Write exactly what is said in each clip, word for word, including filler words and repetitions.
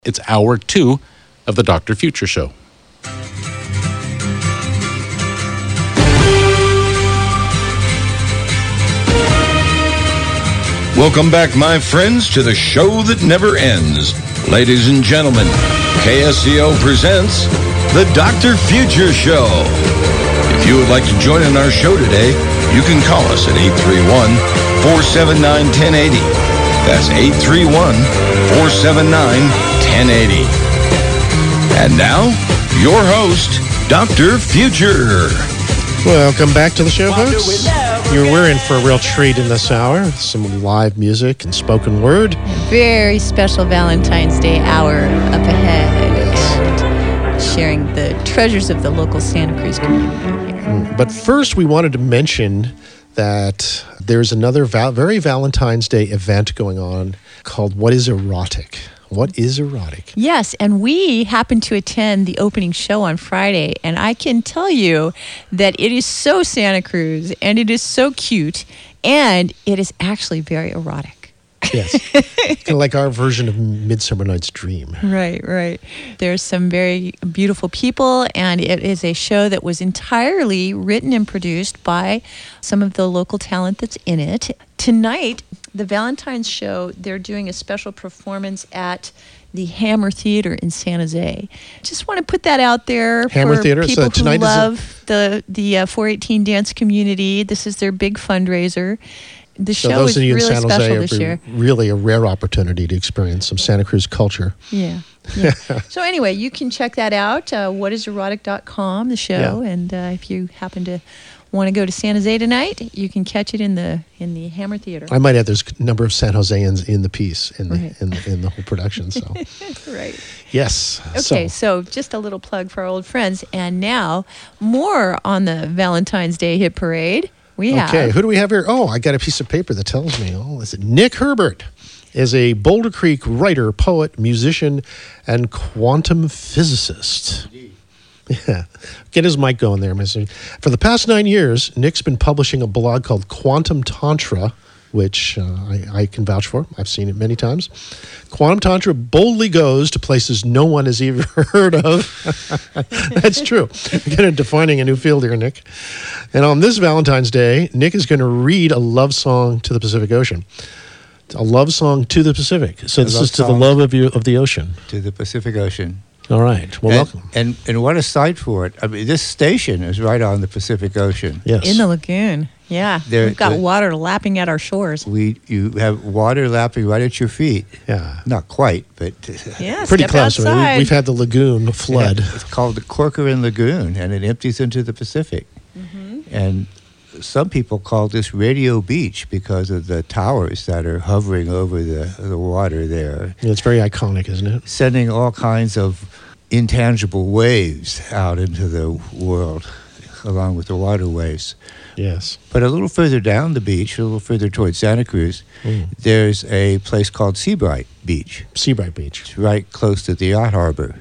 It's hour two of the Doctor Future Show. Welcome back, my friends, to the show that never ends. Ladies and gentlemen, K S C O presents the Doctor Future Show. If you would like to join in our show today, you can call us at eight three one, four seven nine, one zero eight zero. That's eight three one, four seven nine, one zero eight zero. And now, your host, Doctor Future. Welcome back to the show, folks. You're we're in for a real treat in this hour. Some live music and spoken word. Very special Valentine's Day hour up ahead. Yes. And sharing the treasures of the local Santa Cruz community here. But first, we wanted to mention that there's another val- very Valentine's Day event going on called What is Erotic? What is erotic? Yes, and we happened to attend the opening show on Friday, and I can tell you that it is so Santa Cruz, and it is so cute, and it is actually very erotic. Yes, kind of like our version of Midsummer Night's Dream. Right, right. There's some very beautiful people, and it is a show that was entirely written and produced by some of the local talent that's in it. Tonight, the Valentine's show, they're doing a special performance at the Hammer Theater in San Jose. Just want to put that out there Hammer for Theater? people So tonight who is love the, the uh, four eighteen dance community. This is their big fundraiser. The So show those is of you in really San special Jose this are year. really a rare opportunity to experience some Santa Cruz culture. Yeah. yeah. So anyway, you can check that out, uh, what is erotic dot com, the show, Yeah. and uh, if you happen to want to go to San Jose tonight, you can catch it in the in the Hammer Theater. I might add there's a number of San Joseans in the piece, in the, Right. in, the in the whole production. So Right. yes. Okay, so. so just a little plug for our old friends, and now more on the Valentine's Day hit parade. We have. Okay, who do we have here? Oh, I got a piece of paper that tells me. Oh, is it Nick Herbert? Is a Boulder Creek writer, poet, musician, and quantum physicist. Yeah. Get his mic going there, mister For the past nine years, Nick's been publishing a blog called Quantum Tantra, which uh, I, I can vouch for. I've seen it many times. Quantum Tantra boldly goes to places no one has ever heard of. That's true. We're kind of defining a new field here, Nick. And on this Valentine's Day, Nick is going to read a love song to the Pacific Ocean. A love song to the Pacific. So A this love is to the song. love of you of the ocean. To the Pacific Ocean. All right. Well, and, welcome. And and what a sight for it. I mean, this station is right on the Pacific Ocean. Yes. In the lagoon. Yeah. There- We've got the- water lapping at our shores. We you have water lapping right at your feet. Yeah. Not quite, but Yeah, Pretty step close. I mean, outside. we, we've had the lagoon flood. Yeah, it's called the Corcoran Lagoon, and it empties into the Pacific. Mm-hmm. And some people call this Radio Beach because of the towers that are hovering over the, the water there, Yeah, it's very iconic, isn't it? sending all kinds of intangible waves out into the world along with the waterways. Yes. But a little further down the beach, a little further towards Santa Cruz, Mm. there's a place called Seabright Beach. Seabright Beach. It's right close to the yacht harbor.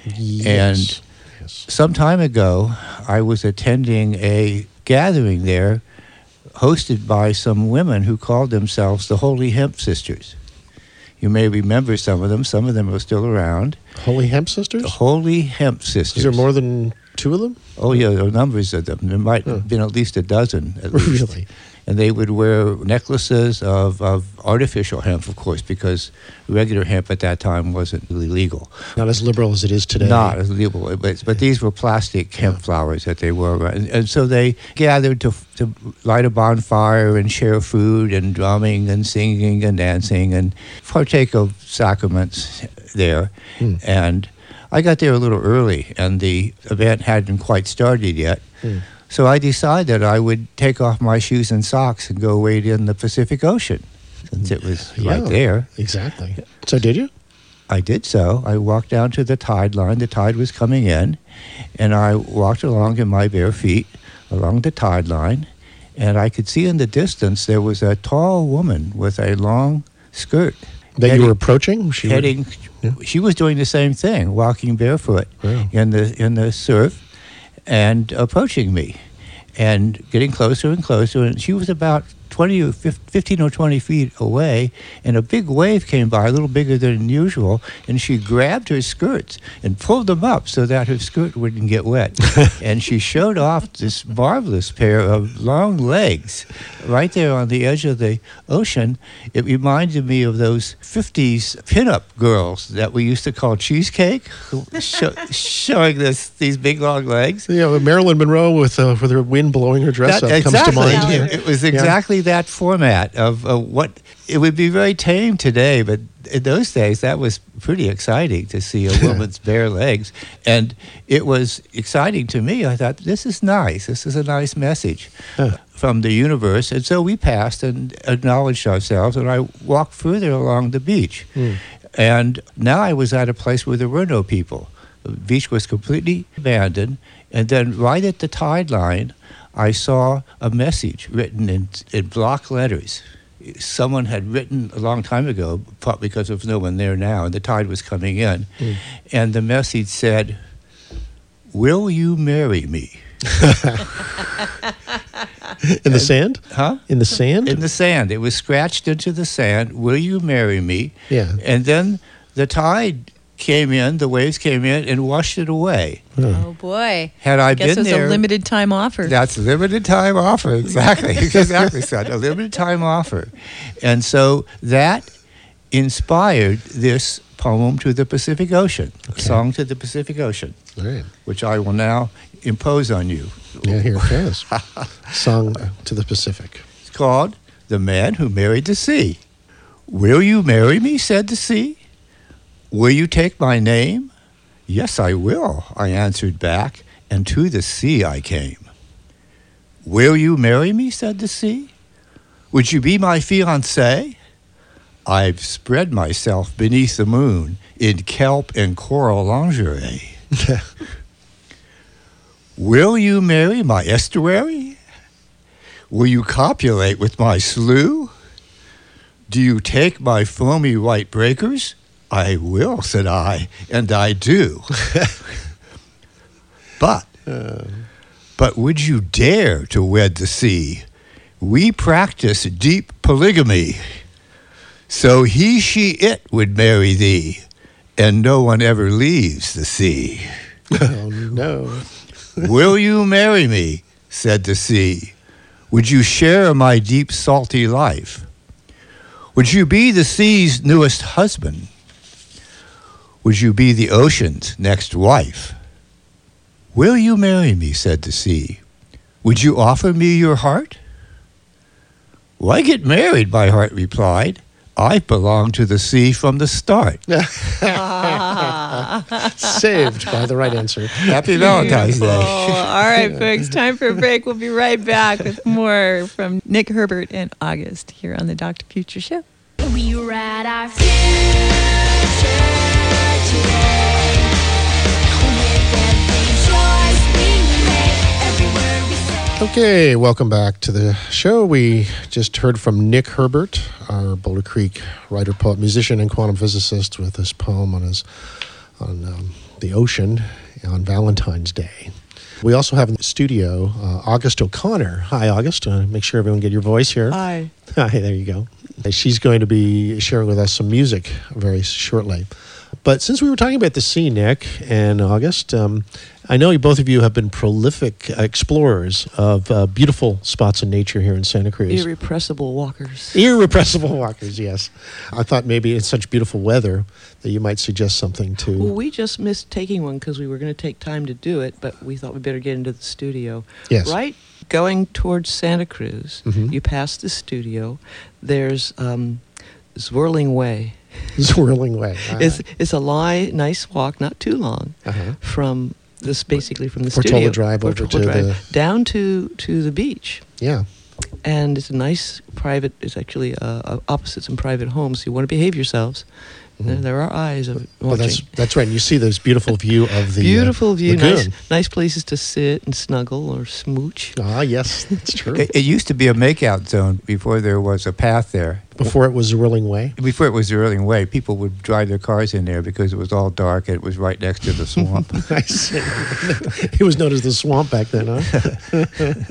Yes. Yes. Some time ago, I was attending a gathering there hosted by some women who called themselves the Holy Hemp Sisters. You may remember some of them. Some of them are still around. Holy Hemp Sisters? The Holy Hemp Sisters. Is there more than two of them? Oh, yeah, there are numbers of them. There might Huh. have been at least a dozen, at least. Really? And they would wear necklaces of, of artificial hemp, of course, because regular hemp at that time wasn't really legal. Not as liberal as it is today. Not as legal, but, but these were plastic hemp flowers that they wore. And, and so they gathered to, to light a bonfire and share food and drumming and singing and dancing and partake of sacraments there. Hmm. And I got there a little early, and the event hadn't quite started yet. Hmm. So I decided that I would take off my shoes and socks and go wade in the Pacific Ocean, since it was right Yeah, there. Exactly. So did you? I did so. I walked down to the tide line. The tide was coming in, and I walked along in my bare feet along the tide line, and I could see in the distance there was a tall woman with a long skirt. That heading- you were approaching? She heading. Yeah. She was doing the same thing, walking barefoot Wow. in the in the surf, and approaching me, and getting closer and closer. And she was about twenty or fifteen or twenty feet away, and a big wave came by, a little bigger than usual, and she grabbed her skirts and pulled them up so that her skirt wouldn't get wet. And she showed off this marvelous pair of long legs right there on the edge of the ocean. It reminded me of those fifties pinup girls that we used to call cheesecake, show, showing this these big long legs. Yeah, Marilyn Monroe with uh, with her wind blowing her dress That, up exactly. comes to mind. It, it was exactly that format of uh, what it would be very tame today, but in those days that was pretty exciting to see a woman's bare legs, and it was exciting to me. I thought, this is nice. This is a nice message Huh. from the universe, and so we passed and acknowledged ourselves, and I walked further along the beach, Hmm. and now I was at a place where there were no people. The beach was completely abandoned, and then right at the tide line, I saw a message written in, in block letters. Someone had written a long time ago, probably because there was no one there now, and the tide was coming in. Mm. And the message said, "Will you marry me?" In the sand? Huh? In the sand? In the sand. It was scratched into the sand. "Will you marry me?" Yeah. And then the tide came in, the waves came in and washed it away. Oh boy! Had I I guess been it was there, a limited time offer. That's a limited time offer, exactly, exactly, son. A limited time offer, and so that inspired this poem to the Pacific Ocean, a song to the Pacific Ocean, All right. which I will now impose on you. Yeah, here it goes. Song to the Pacific. It's called "The Man Who Married the Sea." "Will you marry me?" said the sea. "Will you take my name?" "Yes, I will," I answered back, and to the sea I came. "Will you marry me?" said the sea. "Would you be my fiancé?" "I've spread myself beneath the moon in kelp and coral lingerie." "Will you marry my estuary? Will you copulate with my slough? Do you take my foamy white breakers?" "I will," said I, "and I do." But, but would you dare to wed the sea? We practice deep polygamy. So he, she, it would marry thee, and no one ever leaves the sea. Oh, no. "Will you marry me?" said the sea. "Would you share my deep salty life? Would you be the sea's newest husband? Would you be the ocean's next wife?" "Will you marry me?" said the sea. "Would you offer me your heart?" "Why get married?" my heart replied. "I belong to the sea from the start." Saved by the right answer. Happy Valentine's Day. All right, folks, time for a break. We'll be right back with more from Nick Herbert and August here on the Doctor Future Show. We ride our future today. With every choice we make, every word we say. Okay, welcome back to the show. We just heard from Nick Herbert, our Boulder Creek writer, poet, musician, and quantum physicist, with this poem on his on um, the ocean on Valentine's Day. We also have in the studio uh, August O'Connor. Hi, August. Uh, make sure everyone get your voice here. Hi. Hi, there you go. She's going to be sharing with us some music very shortly. But since we were talking about the sea, Nick and August, um, I know you, both of you have been prolific explorers of uh, beautiful spots in nature here in Santa Cruz. Irrepressible walkers. Irrepressible walkers, yes. I thought maybe in such beautiful weather that you might suggest something to... Well, we just missed taking one because we were going to take time to do it, but we thought we better get into the studio. Yes. Right? Going towards Santa Cruz, Mhm. you pass the studio, there's um, Swirling Way. Swirling Way. All It's, right. it's a li- nice walk, not too long, Uh-huh. from this basically from the Portola studio. Drive over Portola to Drive, the- down to, to the beach. Yeah. And it's a nice private, it's actually uh, uh, opposite some private homes. So you want to behave yourselves There, there are eyes of Well, watching. that's that's right. And you see this beautiful view of the uh, Beautiful view, nice, lagoon. nice places to sit and snuggle or smooch. Ah, yes, that's true. It, it used to be a makeout zone before there was a path there. Before it was Whirling Way. Before it was the Whirling Way, people would drive their cars in there because it was all dark and it was right next to the swamp. I see. It was known as the swamp back then, huh?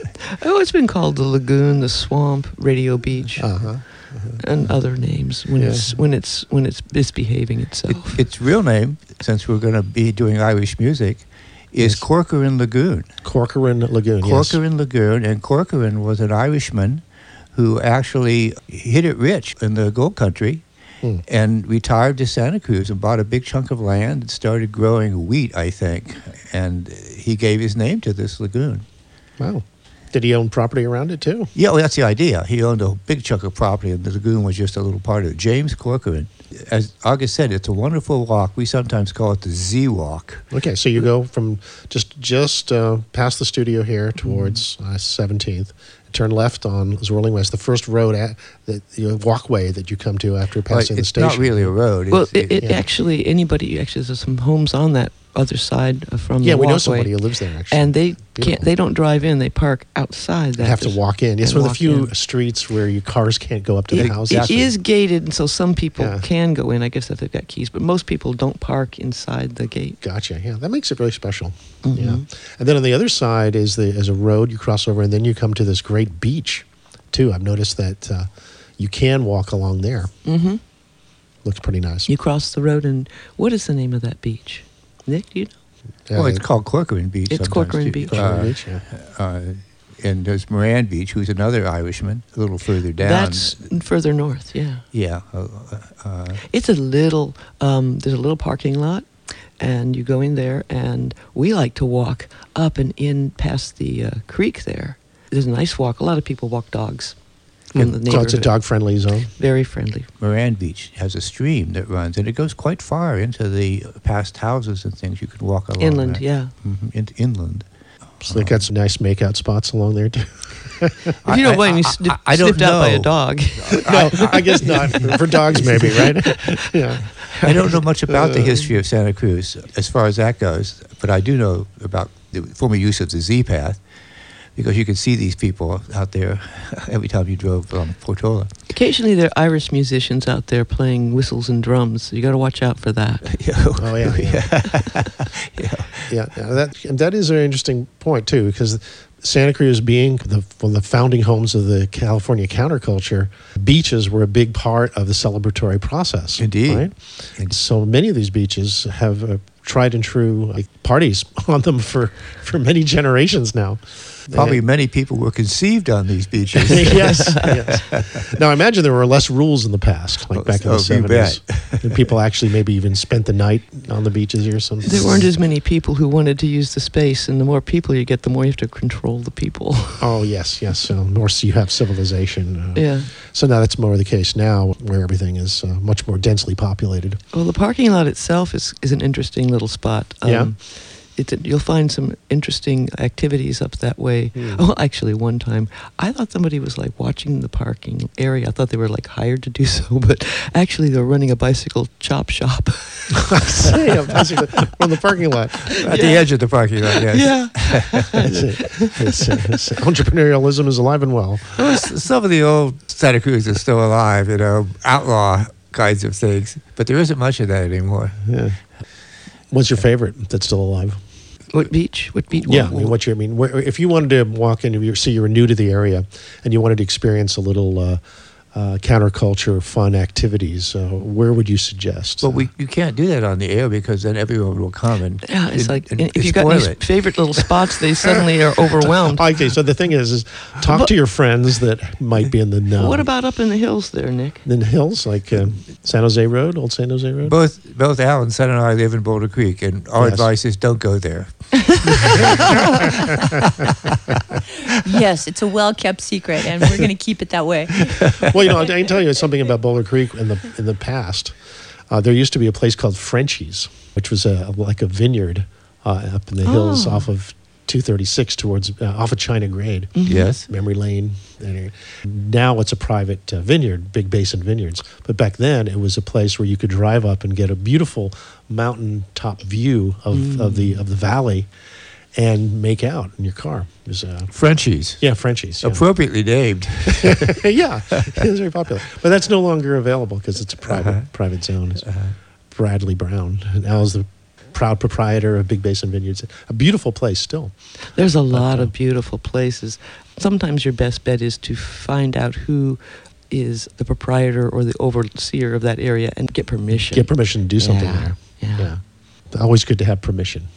Oh, it's been called the lagoon, the swamp, Radio Beach, Uh-huh. and other names when Yeah. it's when it's when it's misbehaving itself. Its real name, since we're going to be doing Irish music, is Yes. Corcoran Lagoon. Corcoran Lagoon, yes. Corcoran Lagoon, and Corcoran was an Irishman who actually hit it rich in the gold country Hmm. and retired to Santa Cruz and bought a big chunk of land and started growing wheat, I think. And he gave his name to this lagoon. Wow. Did he own property around it, too? Yeah, well, that's the idea. He owned a big chunk of property, and the lagoon was just a little part of it. James Corcoran. As August said, it's a wonderful walk. We sometimes call it the Z Walk. Okay, so you go from just just uh, past the studio here towards uh, seventeenth, turn left on Whirling Way. It's the first road, at, the, the walkway that you come to after Well, passing the it's station. not really a road. Well, It's- it, it yeah. actually anybody actually there's some homes on that other side uh, from Yeah, the we know walkway, somebody who lives there, actually. and they Beautiful. can't. They don't drive in. They park outside. They That have to There's- walk in. It's and one of the walk few in. streets where your cars can't go up to the It, houses. it is gated, and so some people Yeah. can go in. I guess if they've got keys, but most people don't park inside the gate. Gotcha. Yeah, that makes it really special. Mhm. Yeah, and then on the other side is the is a road you cross over, and then you come to this great beach, too. I've noticed that uh, you can walk along there. Mm-hmm. Looks pretty nice. You cross the road, and what is the name of that beach? Nick, do you know? Well, Uh, it's called Corcoran Beach. It's sometimes, Corcoran too. Beach. Corcoran Uh, Beach, yeah. uh, and there's Moran Beach, who's another Irishman, a little further down. That's further north. Yeah, yeah. Uh, uh, it's a little. Um, there's a little parking lot, and you go in there, and we like to walk up and in past the uh, creek there. There's a nice walk. A lot of people walk dogs from the so neighborhood. it's a dog-friendly zone. Very friendly. Moran Beach has a stream that runs, and it goes quite far into the past houses and things. You can walk along Inland, there. yeah. Mhm, in, inland. So they got some nice makeout spots along there, too. If you don't mind me I- snip, I- I don't snipped out by a know. dog. No, I guess not. For dogs, maybe, right? Yeah. I don't know much about the history of Santa Cruz as far as that goes, but I do know about the former use of the Z Path, because you could see these people out there every time you drove from Portola. Occasionally, there are Irish musicians out there playing whistles and drums. You got to watch out for that. Oh, yeah, yeah. yeah. Yeah, yeah, that and that is an interesting point too, because Santa Cruz being the, one of the founding homes of the California counterculture, beaches were a big part of the celebratory process. Indeed. right? And so many of these beaches have uh, tried and true like, parties on them for, for many generations now. Probably And- many people were conceived on these beaches. yes, yes. Now, I imagine there were less rules in the past, like Oh, back in oh, the you seventies. And people actually maybe even spent the night on the beaches or something. There weren't as many people who wanted to use the space, and the more people you get, the more you have to control the people. Oh, yes, yes. So, more so you have civilization. Uh, Yeah. So now that's more the case now, where everything is uh, much more densely populated. Well, the parking lot itself is, is an interesting little spot. Yeah. It, you'll find some interesting activities up that way. Hmm. Oh, actually, one time I thought somebody was like watching the parking area. I thought they were like hired to do so, but actually they were running a bicycle chop shop. I see, yeah, basically, from the parking lot. At the edge of the parking lot, yes. Yeah. That's it. It's, uh, it's, entrepreneurialism is alive and well. Well, s- some of the old Santa Cruz are still alive, you know, outlaw kinds of things. But there isn't much of that anymore. Yeah. What's your favorite that's still alive? What beach? What beach? Yeah, I What- mean, what's your, I mean, where, if you wanted to walk in, if you see you were new to the area, and you wanted to experience a little uh, uh, counterculture, fun activities, uh, where would you suggest? But we you can't do that on the air because then everyone will come and Yeah, it's and- like and if you've got spoil these it. favorite little spots, they suddenly are overwhelmed. Okay, so the thing is, is talk to your friends that might be in the know. What about up in the hills there, Nick? in the hills, like uh, San Jose Road, Old San Jose Road? Both both Al and Son and I live in Boulder Creek, and our Yes. advice is don't go there. Yes, it's a well-kept secret, and we're going to keep it that way. Well, you know, I can tell you something about Boulder Creek in the in the past. Uh, there used to be a place called Frenchie's, which was a like a vineyard uh, up in the hills Oh. off of two thirty-six towards uh, off of China Grade. Yes. Memory Lane. And now it's a private uh, vineyard, Big Basin Vineyards. But back then, it was a place where you could drive up and get a beautiful mountaintop view of, Mm. of the of the valley and make out in your car. It was, uh, Frenchies. yeah, Frenchies. Yeah. Appropriately named. yeah, it was very popular. But that's no longer available because it's a private Uh-huh. private zone. It's Bradley Brown now is the proud proprietor of Big Basin Vineyards. A beautiful place still. There's a lot uh, of beautiful places. Sometimes your best bet is to find out who is the proprietor or the overseer of that area and get permission. Get permission to do something Yeah, there. yeah. Always good to have permission.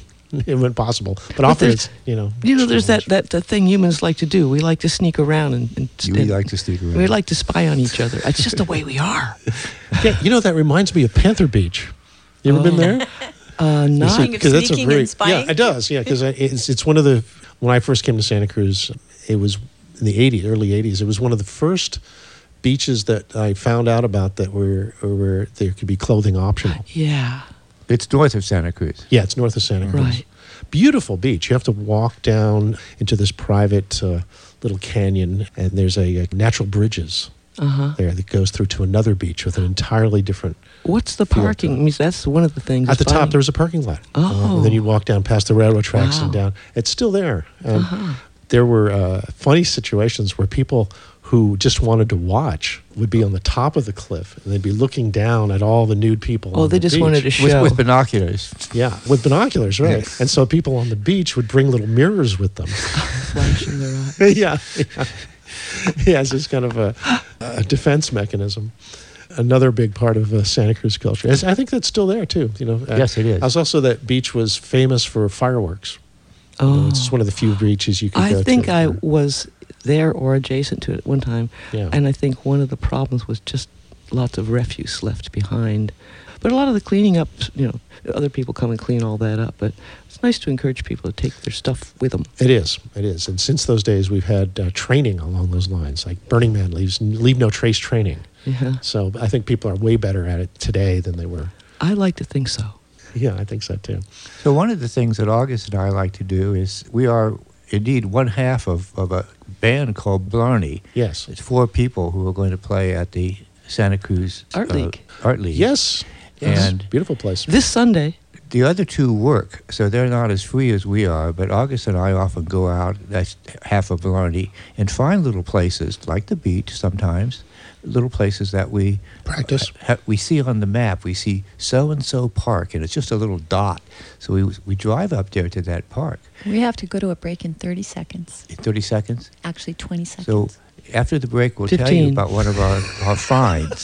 When possible. But, But often there's- it's, you know. You know, there's that, that the thing humans like to do. We like to sneak around and, and You and- like to sneak around. We like to spy on each other. It's just the way we are. Yeah, you know, that reminds me of Panther Beach. You ever been Oh. there? Uh, not Speaking of 'Cause that's a sneaking very- and spying? Yeah, it does. Yeah, because it's, it's one of the, when I first came to Santa Cruz, it was in the eighties, early eighties. It was one of the first beaches that I found out about that were, where there could be clothing optional. yeah. It's north of Santa Cruz. Yeah, it's north of Santa Cruz. Right. Beautiful beach. You have to walk down into this private uh, little canyon, and there's a, a natural bridges Uh-huh. there that goes through to another beach with an entirely different. What's the Feel parking? good. I mean, that's one of the things. At the is top, finding- there was a parking lot. Oh. Uh, and then you walk down past the railroad tracks and Wow. down. It's still there. And Uh-huh. there were uh, funny situations where people who just wanted to watch would be on the top of the cliff and they'd be looking down at all the nude people. Oh, on they the just beach. wanted to show. With, with binoculars. Yeah, with binoculars, right? Yes. And so people on the beach would bring little mirrors with them. flashing their eyes. yeah, yeah. Yeah, it's just kind of a, a defense mechanism. Another big part of uh, Santa Cruz culture. As- I think that's still there too. You know, Uh, Yes, it is. I was also that beach was famous for fireworks. You know, Oh. it's just one of the few beaches you could go I think to. I was there or adjacent to it one time, Yeah. and I think one of the problems was just lots of refuse left behind. But a lot of the cleaning up, you know, other people come and clean all that up. But it's nice to encourage people to take their stuff with them. It is. It is. And since those days, we've had uh, training along those lines. Like Burning Man leaves leave no trace training. Yeah, So I think people are way better at it today than they were. I like to think so. Yeah, I think so too. So one of the things that August and I like to do is we are indeed one half of, of a band called Blarney. Yes. It's four people who are going to play at the Santa Cruz Art uh, League. Art League. Yes. Yes. And Beautiful place. This Sunday, the other two work, so they're not as free as we are. But August and I often go out, that's half of Blarney, and find little places like the beach sometimes, little places that we Practice. ha- we see on the map. We see so and so park, and it's just a little dot. So we we drive up there to that park We have to go to a break in thirty seconds. in thirty seconds. Actually, twenty seconds. So after the break, we'll tell you fifteen. about one of our, our finds.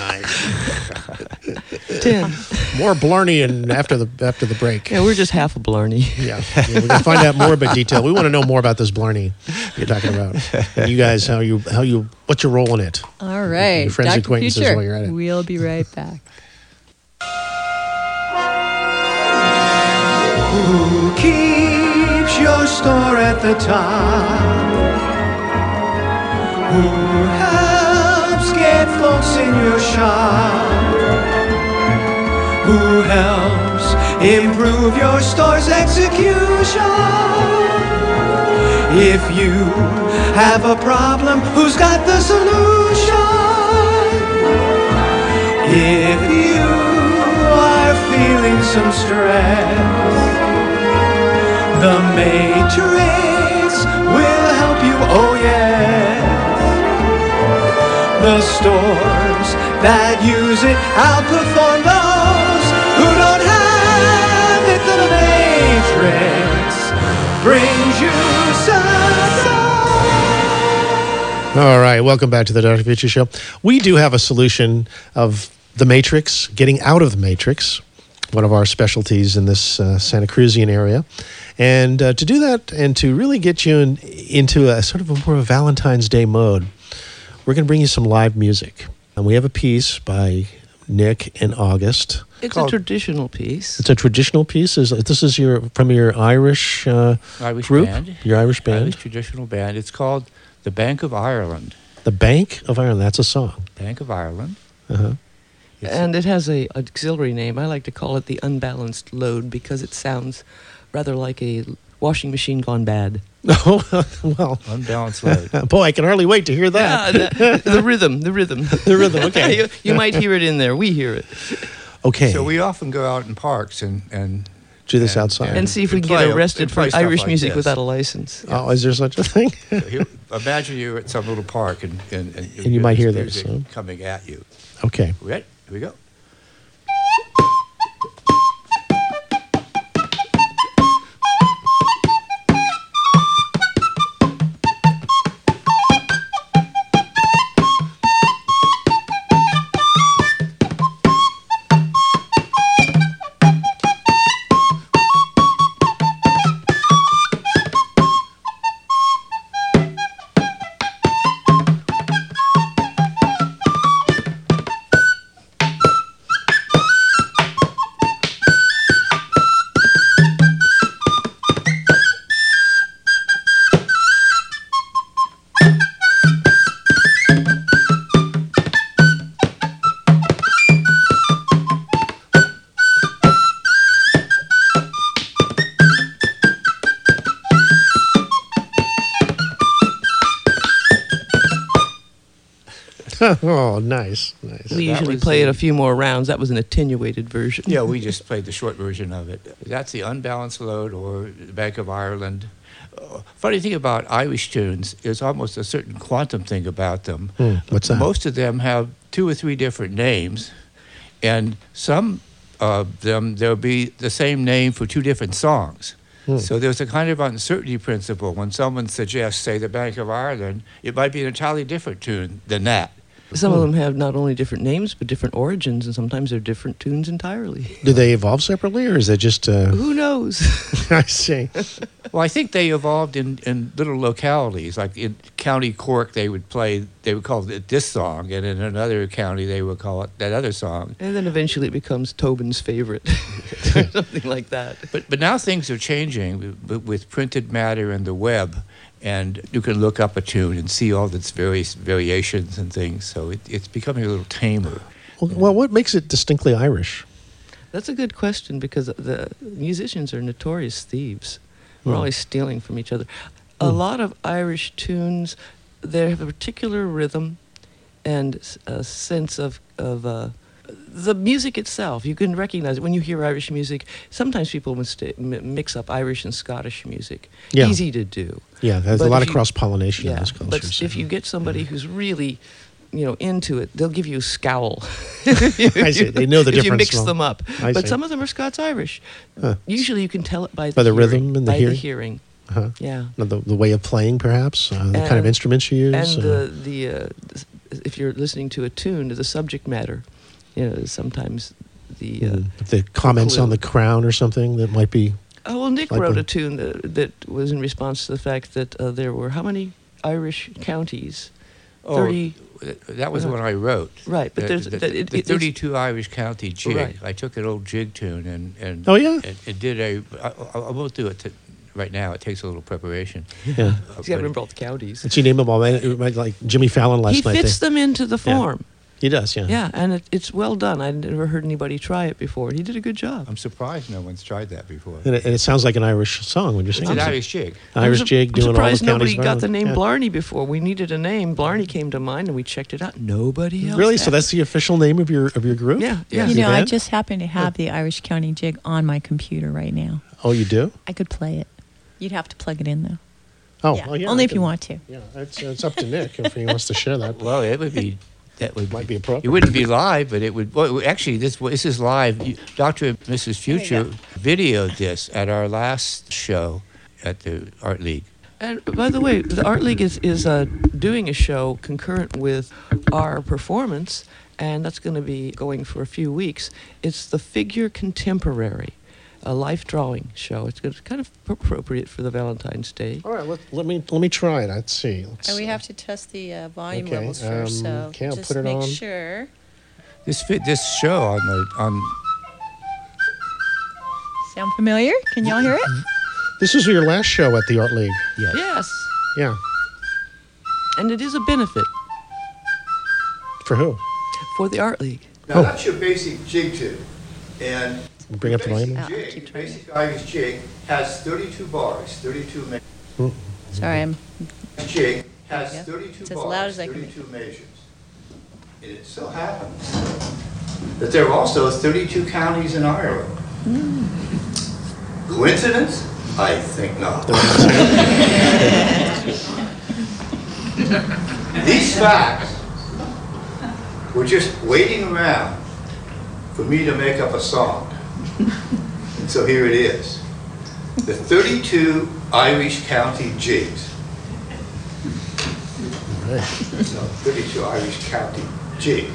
ten. More Blarney and after the after the break. Yeah, we're just half a Blarney. Yeah, yeah, we're gonna find out more about detail. We want to know more about this Blarney you're talking about. And you guys, how you how you what's your role in it? All right. Your friends and Doctor acquaintances Future. while you're at it. We'll be right back. Who keeps your store at the top? Who helps get folks in your shop? Who helps improve your store's execution? If you have a problem, who's got the solution? If you are feeling some stress, the Matrix will help you, oh yes. The stores that use it outperform those who don't have it. The Matrix brings you success. All right, welcome back to the Doctor Future Show. We do have a solution of the Matrix, getting out of the Matrix, one of our specialties in this uh, Santa Cruzian area. And uh, to do that and to really get you in, into a sort of a more of a Valentine's Day mode, we're going to bring you some live music. And we have a piece by Nick and August. It's called- a traditional piece. It's a traditional piece. Is This is your from your Irish, uh, Irish group? band. Your Irish band? Irish traditional band. It's called the Bank of Ireland. The Bank of Ireland. That's a song. Bank of Ireland. Uh-huh. It's- And it has a auxiliary name. I like to call it the unbalanced load because it sounds rather like a washing machine gone bad. Oh, well, Unbalanced load. boy, I can hardly wait to hear that. Yeah, the, the rhythm, the rhythm. The rhythm, okay. you, you might hear it in there. We hear it. Okay. So we often go out in parks and and do this and- outside. And see if we can play- get arrested and for play stuff Irish like music this. without a license. Oh, is there such a thing? So here, imagine you at some little park and and, and, And you might hear this, music huh? coming at you. Okay. Ready? Here we go. Oh, nice, nice. We that usually was play the- it a few more rounds. That was an attenuated version. Yeah, we just played the short version of it. That's the Unbalanced Load or the Bank of Ireland. Uh, funny thing about Irish tunes is almost a certain quantum thing about them. Hmm, what's that? Most of them have two or three different names, and some of them there'll be the same name for two different songs. Hmm. So there's a kind of uncertainty principle. When someone suggests, say, the Bank of Ireland, it might be an entirely different tune than that. Some of them have not only different names, but different origins, and sometimes they're different tunes entirely. Do they evolve separately, or is it just? Uh, Who knows? I see. Well, I think they evolved in, in little localities. Like in County Cork, they would play, they would call it this song, and in another county, they would call it that other song. And then eventually it becomes Tobin's favorite, something like that. But but now things are changing with, with printed matter and the web, and you can look up a tune and see all its various variations and things. So it, it's becoming a little tamer. Well, well, what makes it distinctly Irish? That's a good question because the musicians are notorious thieves. We're Hmm. always stealing from each other. A lot of Irish tunes, they have a particular rhythm and s- a sense of, of uh, the music itself. You can recognize it when you hear Irish music. Sometimes people mista- m- mix up Irish and Scottish music. Yeah. Easy to do. Yeah, there's But a lot if of you- cross pollination in Yeah, this but culture. if you get somebody who's really, you know, into it, they'll give you a scowl. I see. They know the if you difference mix well. them up. I but see. some of them are Scots-Irish. Huh. Usually you can tell it by the, By the hearing, rhythm and the by hearing? the hearing. uh-huh. Yeah. the, the way of playing, perhaps, uh, the kind of And- instruments you use. And uh, the the uh, s- if you're listening to a tune, the subject matter, you know, sometimes the. Uh, mm, the comments on clue. the crown or something that might be. oh well, Nick like wrote the- a tune that, that was in response to the fact that uh, there were how many Irish counties? Thirty. Oh, that was uh, what I wrote. Right, but the, there's- the, that it- the it's- thirty-two Irish county jig. Right. I took an old jig tune and and Oh, yeah? and, and did a. I, I I won't do it to, right now. It takes a little preparation. Yeah. Uh, You got but- to remember all the counties. Did you name them all? It might- Like Jimmy Fallon last He night. fits they- them into the Yeah. form. He does, yeah. Yeah, and it, it's well done. I'd never heard anybody try it before. He did a good job. I'm surprised no one's tried that before. And it, and it sounds like an Irish song when you're It's singing an it. Irish jig. Irish I'm su- jig I'm doing all the surprised counties. nobody of got the Ireland. name Yeah. Blarney before. We needed a name. Blarney came to mind, and we checked it out. Nobody else. Really? had So that's the official name of your of your group? Yeah, yeah. You The know, I band? just happen to have the Irish County Jig on my computer right now. Oh, you do? I could play it. You'd have to plug it in though. Oh, yeah. oh, yeah. Only I if you can- want to. Yeah, it's, it's up to Nick if he wants to share that. Well, it would be. That would Might be It appropriate. wouldn't be live, but it would. Well, actually, this this is live. You- Doctor and Missus Future videoed this at our last show at the Art League. And by the way, the Art League is is uh, doing a show concurrent with our performance, and that's going to be going for a few weeks. It's the Figure Contemporary, a life drawing show. It's gonna- kind of appropriate for the Valentine's Day. All right, let, let me let me try it. Let's see. Let's, And we have to test the uh, volume Okay, levels first, um, so okay, I'll just put it make on. sure. This fit this show on the on. Sound familiar? Can y'all hear it? This is your last show at the Art League. Yes. Yes, Yeah. and it is a benefit For who? for the Art League. Now that's your basic jig tune, and Bring up the volume. I'll Jig, keep trying. basic Irish jig has thirty-two bars, thirty-two measures. Sorry, I'm. Jig has Yeah. thirty-two It's as bars, loud as I can thirty-two measures. And it so happens that there are also thirty-two counties in Ireland. Coincidence? I think not. These facts were just waiting around for me to make up a song. And so here it is. The thirty-two Irish county jigs. No, thirty-two Irish county jig.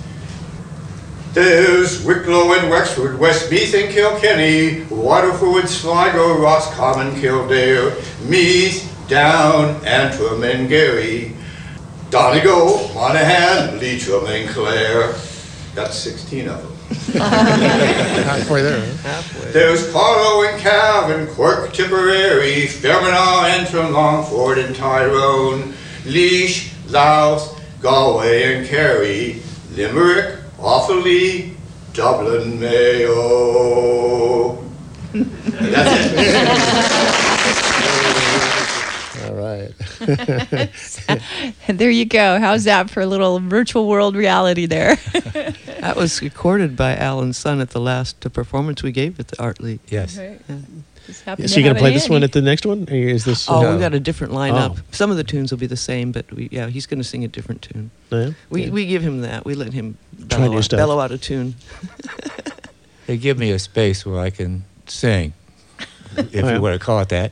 There's Wicklow and Wexford, Westmeath and Kilkenny, Waterford, Sligo, Roscommon, Kildare, Meath, Down, Antrim and Gary, Donegal, Monaghan, Leitrim and Clare. That's sixteen of them. Halfway there. Huh? Halfway. There's Carlow and Cavan, Cork, Tipperary, Fermanagh, Antrim, Longford and Tyrone, Laois, Louth, Galway and Kerry, Limerick, Offaly, Dublin, Mayo. That's it. All right. There you go. How's that for a little virtual world reality there? That was recorded by Alan's son at the last uh, performance we gave at the Art League. Yes. Just happened So to you're going have to play it this one handy. at the next one? Or is this? Oh, uh, we've got a different lineup. Oh. Some of the tunes will be the same, but we, yeah, he's going to sing a different tune. yeah? We Yeah. we give him that. We let him Try bellow, new out, stuff. bellow out a tune. They give me a space where I can sing, if Oh, yeah. you want to call it that.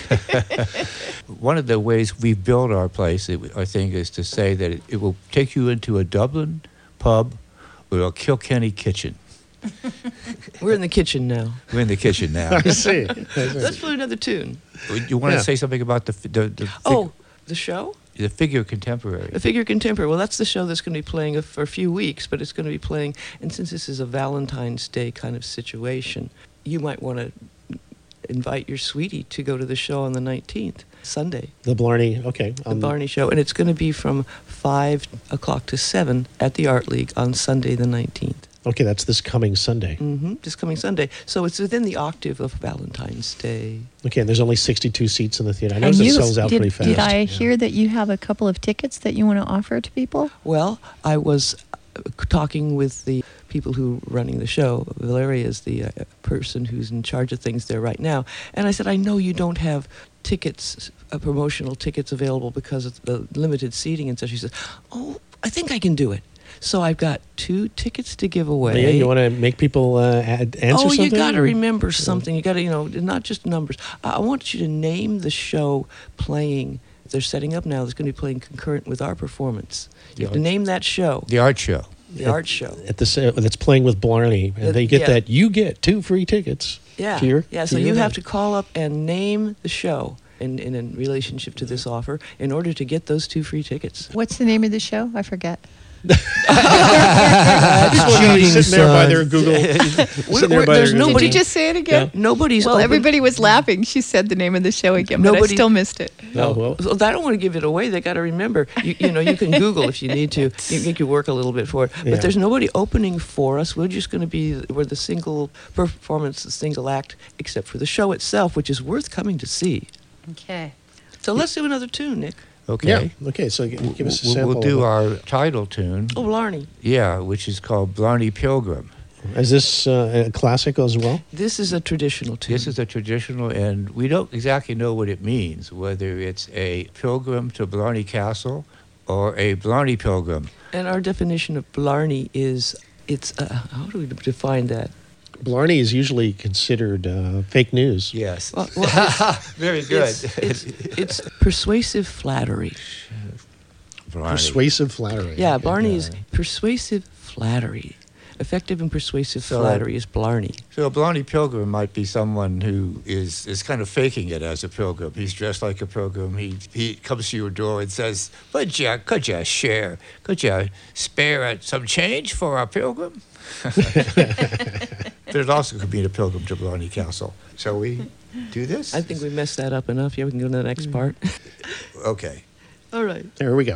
One of the ways we build our place, it, I think, is to say that it, it will take you into a Dublin pub or a Kilkenny kitchen. We're in the kitchen now. We're in the kitchen now. I see. I see. Let's play another tune. You want Yeah. to say something about the f- the, the, fig- Oh, the show? the figure contemporary? The Figure Contemporary. Well, that's the show that's going to be playing a- for a few weeks, but it's going to be playing, and since this is a Valentine's Day kind of situation, you might want to invite your sweetie to go to the show on the nineteenth, Sunday, The Blarney. Okay. the um, Barney Show, and it's going to be from five o'clock to seven at the Art League on Sunday the nineteenth. Okay, that's this coming Sunday. Mm-hmm. This coming Sunday. So it's within the octave of Valentine's Day. Okay, and there's only sixty-two seats in the theater. I know And it you- sells out did, pretty fast. Did I Yeah. hear that you have a couple of tickets that you want to offer to people? Well, I was uh, talking with the people who are running the show. Valeria is the uh, person who's in charge of things there right now. And I said, I know you don't have tickets, uh, promotional tickets available because of the limited seating and so she said, oh, I think I can do it. So I've got two tickets to give away. Yeah, you want to make people uh, add, answer oh, something? you got to or- remember something. You got to, you know, not just numbers. I I want you to name the show playing. They're setting up now. That's going to be playing concurrent with our performance. You have to Yeah. name that show, The art show. the art show. At the sa- that's playing with Blarney, and Uh, they get yeah. that. You get two free tickets. Yeah, to your- yeah. to So your you have event. to call up and name the show in, in in relationship to this offer in order to get those two free tickets. What's the name of the show? I forget. Cheating, sitting there by son. their Google. sitting there by there's their Google. nobody- Did you just say it again? Nobody's Well, open- everybody was laughing. She said the name of the show again, but I Nobody- still missed it. No, well, So I don't want to give it away. They got to remember. You, you know, you can Google if you need to. You make you work a little bit for it. But Yeah. there's nobody opening for us. We're just going to be we're the single performance, the single act, except for the show itself, which is worth coming to see. Okay. So let's do another tune, Nick. Okay. yeah. Okay, so g- give us a We'll- sample. We'll do of our title tune. Oh, Blarney. Yeah, which is called Blarney Pilgrim. it. Is this uh, a classic as well? This is a traditional tune. This is a traditional, and we don't exactly know what it means, whether it's a pilgrim to Blarney Castle or a Blarney pilgrim. And our definition of Blarney is it's uh, how do we define that? Blarney is usually considered uh, fake news. Yes. Well, well, Very good. it's, it's, it's persuasive flattery. Blarney. Persuasive flattery. Yeah, Okay. Blarney is persuasive flattery. Effective and persuasive So- flattery is Blarney. So a Blarney pilgrim might be someone who is, is kind of faking it as a pilgrim. He's dressed like a pilgrim. He he comes to your door and says, "Would you, could you share, could you spare uh, some change for our pilgrim?" There's also could be a pilgrim to Blarney Castle. Shall we do this? I think we messed that up enough. Yeah, we can go to the next part. Okay. All right. There we go.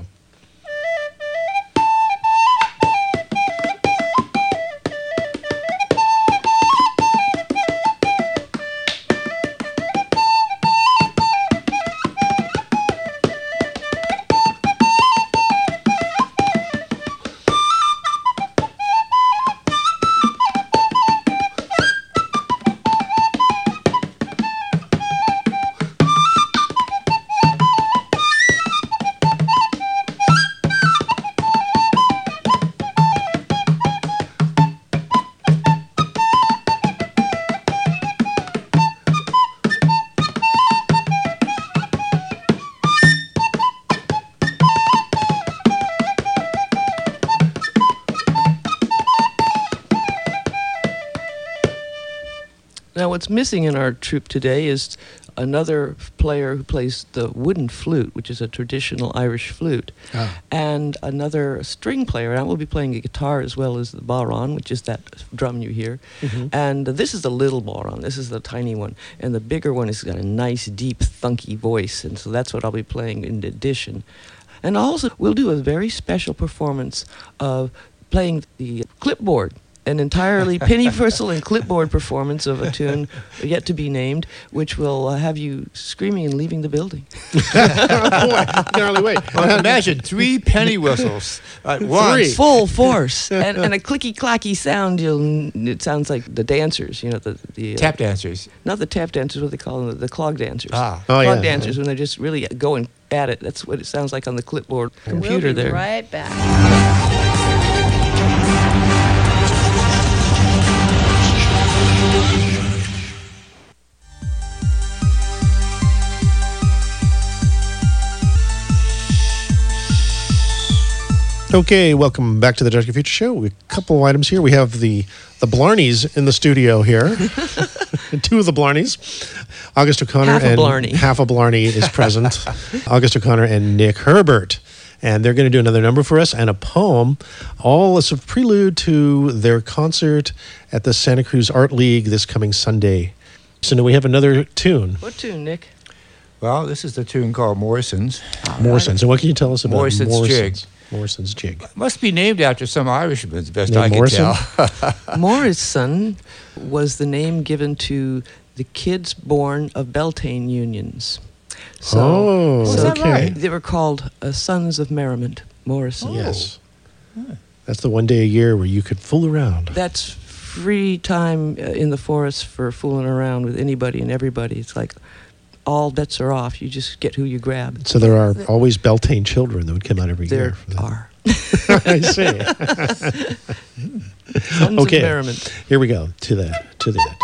Now, what's missing in our troupe today is another player who plays the wooden flute, which is a traditional Irish flute, Ah. and another string player. And I will be playing a guitar as well as the bodhrán, which is that drum you hear. Mhm. And this is the little bodhrán. This is the tiny one. And the bigger one has got a nice, deep, thunky voice. And so that's what I'll be playing in addition. And also, we'll do a very special performance of playing the clipboard, an entirely penny whistle and clipboard performance of a tune yet to be named, which will uh, have you screaming and leaving the building. Boy, I can hardly wait. Well, imagine three penny whistles at once. Three. Full force and, and a clicky clacky sound. You'll, it sounds like the dancers, you know, the, the uh, Tap dancers. not the tap dancers, what they call them, the, the clog dancers. Ah. Oh, clog yeah. dancers when they're just really going at it. That's what it sounds like on the clipboard computer we'll be there. right back. Okay, welcome back to the Doctor Future Show. A couple of items here. We have the the Blarneys in the studio here. Two of the Blarneys. August O'Connor Half a and Blarney. half a Blarney is present. August O'Connor and Nick Herbert. And they're going to do another number for us and a poem, all as a prelude to their concert at the Santa Cruz Art League this coming Sunday. So now we have another tune, What tune, Nick? Well, this is the tune called Morrison's. Morrison's. And what can you tell us about Morrison's Morrison's? Jig. Morrison's Jig. Must be named after some Irishman, as best Named I can Morrison? tell. Morrison was the name given to the kids born of Beltane unions. So, Oh, so is that right? They were called uh, Sons of Merriment, Morrison. Yes. That's the one day a year where you could fool around. That's free time uh, in the forest for fooling around with anybody and everybody. It's like all bets are off. You just get who you grab. So there are always Beltane children that would come out every year. There for that. are. I see. Sons Okay. of Merriment. Here we go to that. To that.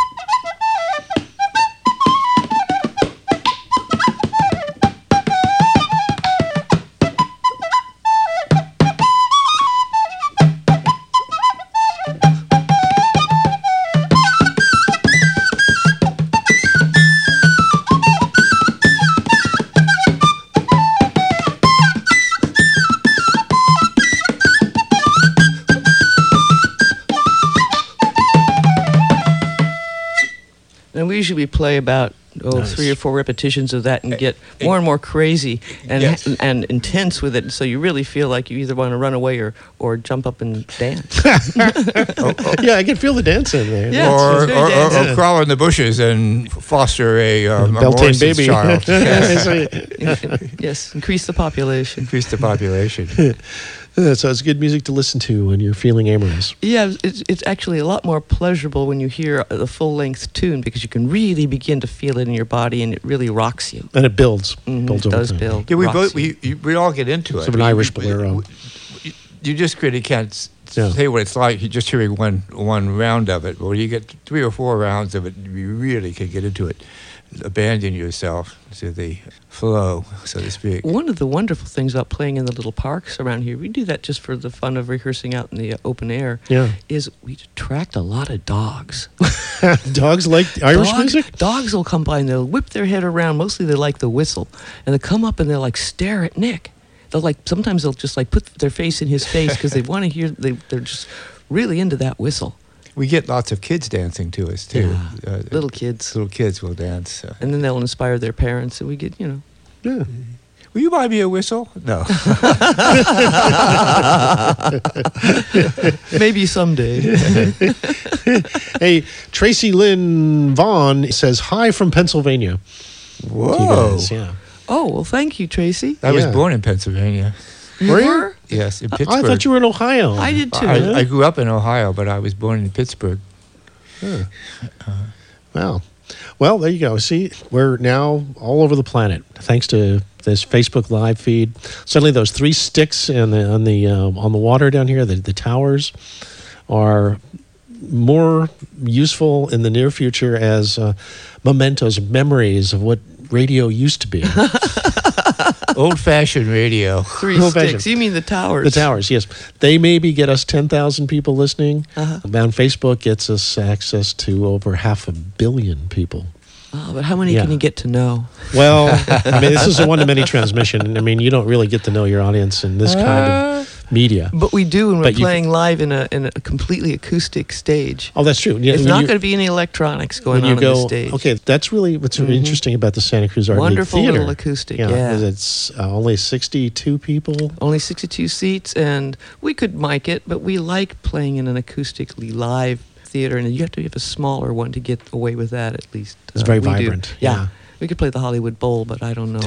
And we usually play about oh Nice. three or four repetitions of that and get more and more crazy and Yes. and intense with it. So you really feel like you either want to run away or, or jump up and dance. Yeah, I can feel the dance in there. Yeah. or, it's or, very or, dancey. or crawl in the bushes and foster a, um, a Beltane Morrison's baby. child. Yes. Yes, increase the population. Increase the population. Uh, so it's good music to listen to when you're feeling amorous. Yeah, it's it's actually a lot more pleasurable when you hear the full length tune because you can really begin to feel it in your body and it really rocks you. And it builds. Mhm, builds it over does time. build. Yeah, we rocks both you. we you- we all get into it. Sort of an We- Irish we- bolero. we- You, you just really can't s- Yeah. say what it's like. You just hearing one one round of it. But when you get three or four rounds of it, you really can get into it. Abandon yourself to the flow, so to speak. One of the wonderful things about playing in the little parks around here, we do that just for the fun of rehearsing out in the uh, open air, Yeah. is we attract a lot of dogs. Dogs like Irish Dog- music? Dogs will come by and they'll whip their head around. Mostly they like the whistle. And they'll come up and they'll like stare at Nick. They'll like, sometimes they'll just like put their face in his face because they want to hear, they, they're just really into that whistle. We get lots of kids dancing to us too. Yeah. Uh, Little kids. little kids will dance. Uh, And then they'll inspire their parents and we get, you know. Yeah. will you buy me a whistle? No. Maybe someday. Hey, Tracy Lynn Vaughn says hi from Pennsylvania. to you Whoa. guys, yeah. Oh, well, thank you, Tracy. I was Yeah. born in Pennsylvania. You Were you? were? Yes, in I- Pittsburgh. I thought you were in Ohio. I did too. I, I grew up in Ohio, but I was born in Pittsburgh. Wow. Well, there you go. See, we're now all over the planet thanks to this Facebook Live feed. Suddenly, those three sticks on the on the uh, on the water down here, the, the towers, are more useful in the near future as uh, mementos, memories of what radio used to be. Oh, Old-fashioned radio. Three Old-fashioned. sticks. You mean the towers? The towers, yes. They maybe get us ten thousand people listening. Uh-huh. On Facebook gets us access to over half a billion people. Oh, but how many Yeah. can you get to know? Well, I mean, this is a one-to-many transmission. I mean, you don't really get to know your audience in this kind of media. But we do when we're But you- playing live in a in a completely acoustic stage. Oh, that's true. Yeah, It's when not you- going to be any electronics going when you on go, on the stage. okay, that's really what's Mhm. interesting about the Santa Cruz Art League Wonderful Theater. little acoustic, yeah. is It's uh, only sixty-two people. Only sixty-two seats, and we could mic it, but we like playing in an acoustically live theater, and you have to have a smaller one to get away with that at least. It's very we do. vibrant, Yeah. yeah. We could play the Hollywood Bowl, but I don't know.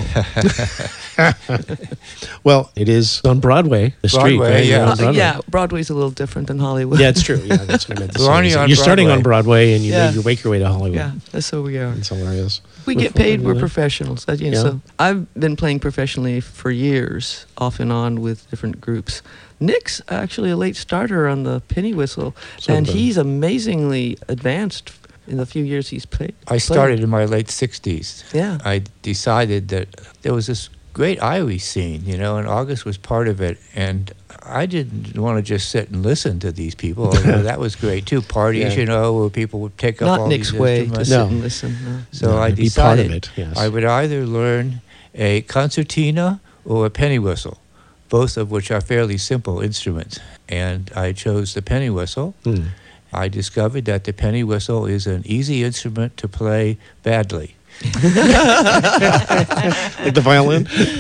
Well, it is on Broadway, the street. Broadway, right? yeah. You're on Uh, Broadway. yeah, Broadway's a little different than Hollywood. Yeah, it's true. Yeah, that's what I meant to We're say. only So on You're starting on Broadway. Broadway, and you, Yeah. you make your way to Hollywood. Yeah, that's who we are. It's hilarious. We We're get paid. fine We're with it. professionals. Uh, you know, Yeah. So I've been playing professionally for years, off and on with different groups. Nick's actually a late starter on the penny whistle, So and the- he's amazingly advanced in the few years he's played. I started in my late sixties. Yeah. I decided that there was this great Irish scene, you know, and August was part of it. And I didn't want to just sit and listen to these people. Although that was great too. Parties, Yeah. you know, where people would take up Not all Nick's these way to instruments. sit No. and listen. No. So No, I be part of decided it, yes. I would either learn a concertina or a penny whistle, both of which are fairly simple instruments. And I chose the penny whistle. Hmm. I discovered that the penny whistle is an easy instrument to play badly. Like the violin?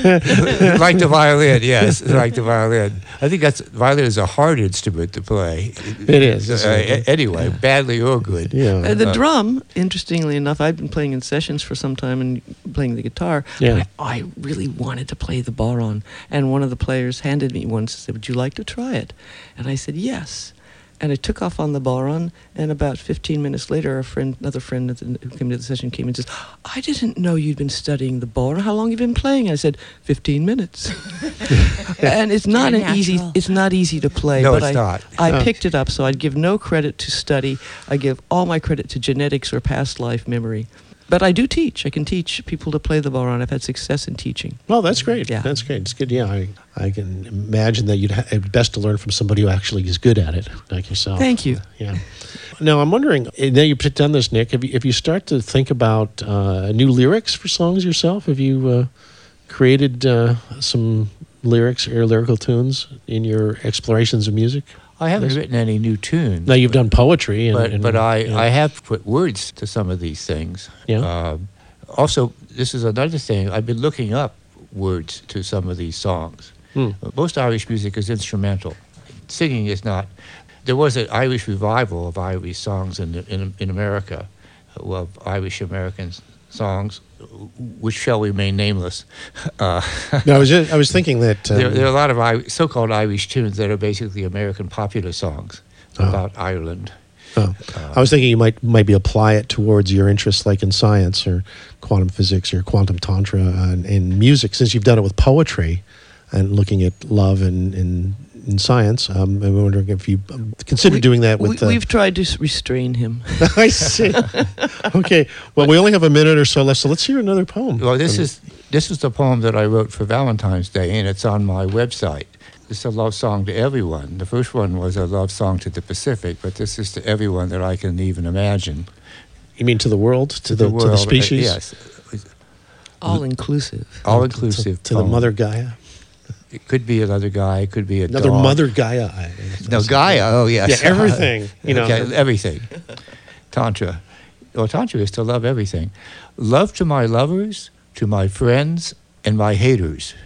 Like the violin, yes, like the violin. I think that's violin is a hard instrument to play. It is. Uh, a- anyway, badly or good. Yeah. Uh, the Uh, drum, interestingly enough, I've been playing in sessions for some time and playing the guitar. Yeah. But I, I really wanted to play the baron, and one of the players handed me one and said, "Would you like to try it?" And I said, "Yes." And I took off on the baron, and about fifteen minutes later, a friend, another friend at the- who came to the session came and says, "I didn't know you'd been studying the baron. How long have you been playing?" I said, fifteen minutes. And it's not Very an easy. natural. It's not easy to play. No, but it's I, not. I Oh. picked it up, so I'd give no credit to study. I give all my credit to genetics or past life memory. But I do teach. I can teach people to play the baron. I've had success in teaching. Well, that's great. Yeah. That's great. It's good. Yeah, I, I can imagine that you'd ha- it'd best to learn from somebody who actually is good at it, like yourself. Thank you. Yeah. Now, I'm wondering, eh, now you've done this, Nick, if you, if you start to think about uh, new lyrics for songs yourself, have you uh, created uh, some lyrics or lyrical tunes in your explorations of music? I haven't Yes. written any new tunes. Now, you've done poetry. And, but and- but I, yeah. I have put words to some of these things. Yeah. Um, also, this is another thing. I've been looking up words to some of these songs. Hmm. Most Irish music is instrumental. Singing is not. There was an Irish revival of Irish songs in in, in America, uh, of Irish American s- songs, which shall remain nameless. Uh, No, I was just, I was thinking that um, there, there are a lot of Irish, so-called Irish tunes that are basically American popular songs Oh. about Ireland. oh, I was thinking you might maybe apply it towards your interests, like in science or quantum physics or quantum tantra and in music, since you've done it with poetry and looking at love and in, in science. Um, I'm wondering if you um, consider We- doing that with. we, uh, we've tried to s- restrain him. I see. Okay. Well, we only have a minute or so left, so let's hear another poem. Well, this Um, is this is the poem that I wrote for Valentine's Day, and it's on my website. It's a love song to everyone. The first one was a love song to the Pacific, but this is to everyone that I can even imagine. You mean to the world, to the, to the world, uh, species, yes, All inclusive. all to, inclusive. to the mother Gaia, It could be another guy. It could be a another dog. mother Gaia. I- No, Gaia. Oh, yes. Yeah, everything. You know, Okay, everything. Tantra. Well, Tantra is to love everything. Love to my lovers, to my friends, and my haters.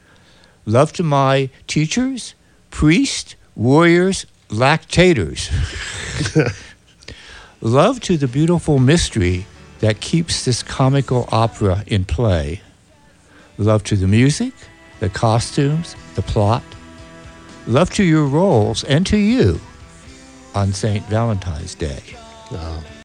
Love to my teachers, priests, warriors, lactators. Love to the beautiful mystery that keeps this comical opera in play. Love to the music, the costumes, the plot. Love to your roles and to you on Saint Valentine's Day. Oh,